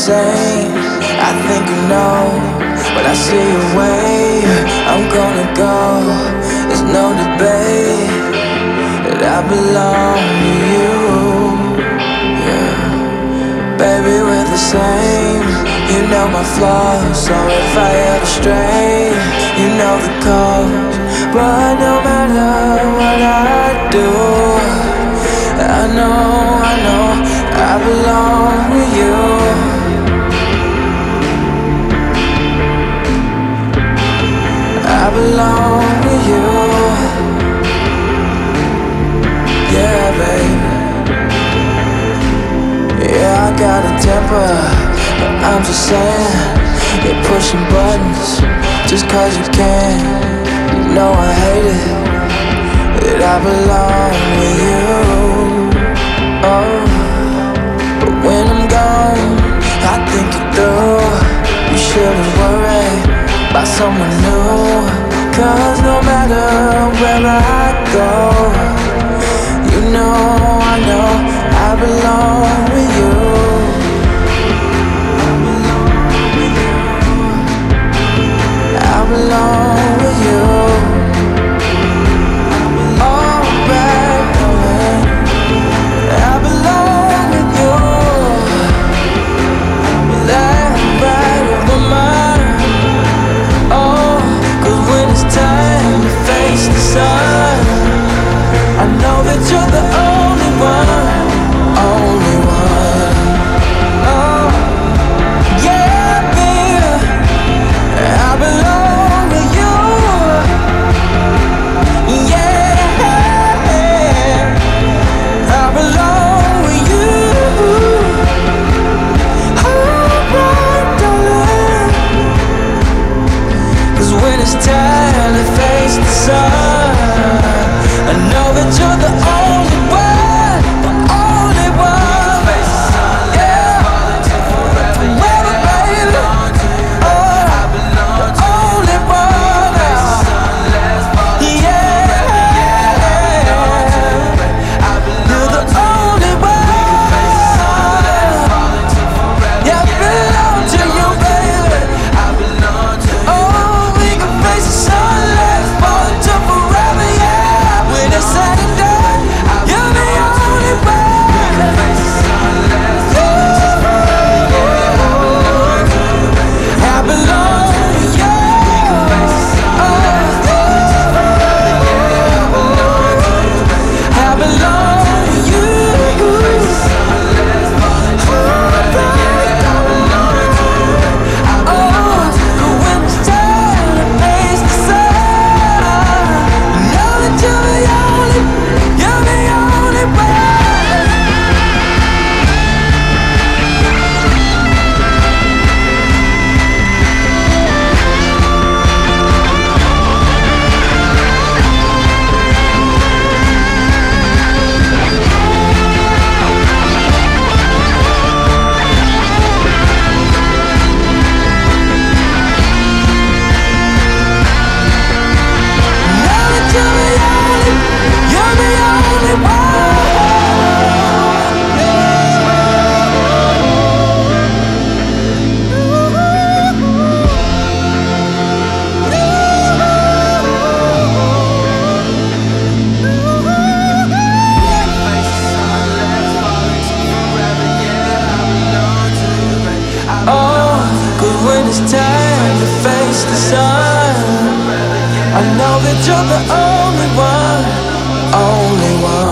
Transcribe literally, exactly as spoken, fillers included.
same. I think you know, when I see your way, I'm gonna go. There's no debate that I belong to you. Yeah, baby, we're the same. You know my flaws, so if I ever stray, you know the cause. But no matter what I do, I know, I know, I belong with you. I belong with you. Yeah, baby. Yeah, I got a temper, but I'm just saying, you're pushing buttons just cause you can. You know I hate it, that I belong with you. Oh, but when I'm gone, I think it through. You shouldn't worry about someone new, cause no matter where I go, you know, I know, I belong with you. I belong with you. Oh, baby, I belong with you. That right of my mind. Oh, cause when it's time to face the sun, I know that you're the only one, only one. Oh, yeah, baby, I belong with you. Yeah, I belong with you. Alright, darling, cause when it's time to face the sun, I know that you're the only one, the only one. Yeah, forever, baby. Oh, the only one. Yeah, you're the only one. Yeah, I belong to you, baby. Oh, we can face the sunlight, fall into forever, yeah. When it's said and done, you're the only one. I belong to you. I belong to you. Oh, when it's time to face the sun, know that you're the only, you're the only one. Know that you're the only, you're the only Oh, cause when it's time to face the sun, I know that you're the only one, only one.